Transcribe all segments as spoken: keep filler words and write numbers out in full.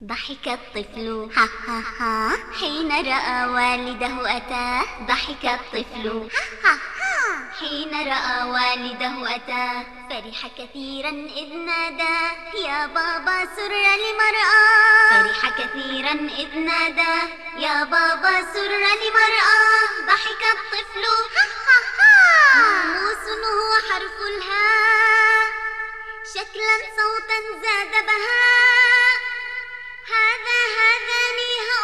ضحك الطفل ها ها ها حين رأى والده أتاه. ضحك الطفل ها ها ها حين رأى والده أتاه. فرح كثيرا إذ نادى يا بابا سر لمرأى. فرح كثيرا إذ نادى يا بابا سر لمرأى. ضحك الطفل ها ها ها مهموس هو حرف الهاء. شكلا صوتا زاد بهاء. هذا هذان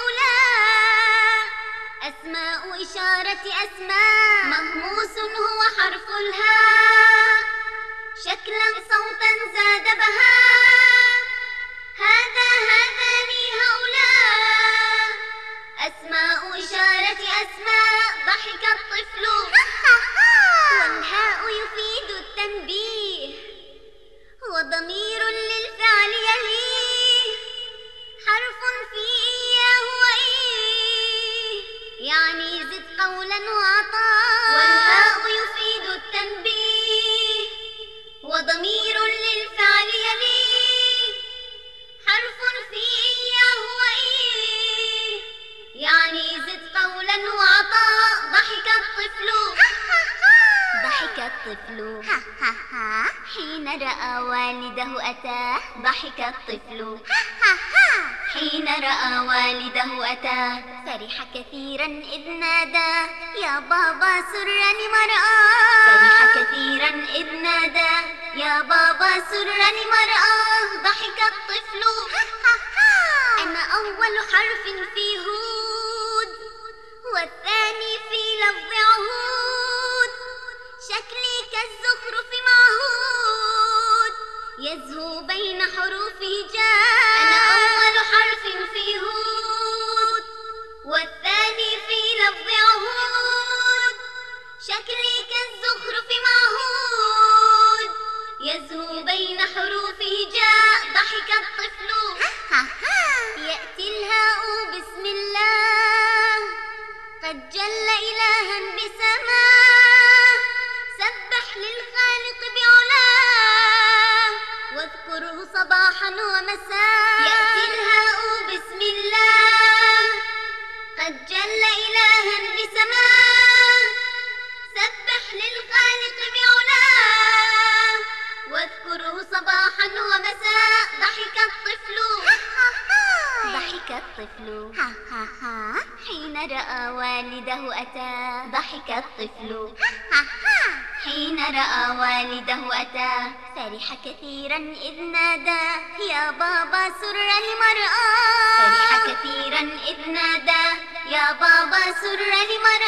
هؤلاء أسماء إشارة أسماء. مهموس هو حرف الهاء. شكلا صوتا زاد بهاء. هذا هذان هؤلاء أسماء إشارة أسماء. ضحك الطفل والهاء يفيد التنبيه. وضمير للفعل يليه. حرف في إياه وإيه يعني زد قولا وعطاء. والهاء يفيد التنبيه. وضمير للفعل يليه. حرف في إياه وإيه يعني زد قولا وعطاء. ضحك الطفل ضحك الطفل ها ها ها حين رأى والده أتاه. ضحك الطفل ها ها ها حين رأى والده أتاه. فرح كثيرا إذ نادى يا بابا سر لمرأى. فرح كثيرا إذ نادى يا بابا سر لمرأى. ضحك الطفل ها ها ها أنا أول حرف في هود والثاني في لفظ عهود. شكلي كالزخرف معهود يزهو بين حروفه جاد. أنا أول حرف في هود والثاني في لفظ عهود. شكلي كالزخرف معهود يزهو بين حروفه جاء. ضحك الطفل يأتي الهاء بسم الله. قد جل إلها بسماه. سبح للخالق بعلاه واذكره صباحا ومساء. يأتي الهاء بسم الله. قد جل إلها بسماه. سبح للخالق بعلاه واذكره صباحا ومساء. ضحك الطفل ضحك الطفل ها ها ها حين رأى والده أتاه. ضحك الطفل ها ها حين رأى والده أتاه. فرح كثيرا إذ نادى يا بابا سر لمرأى. فرح كثيرا إذ نادى يا بابا سر لمرأى.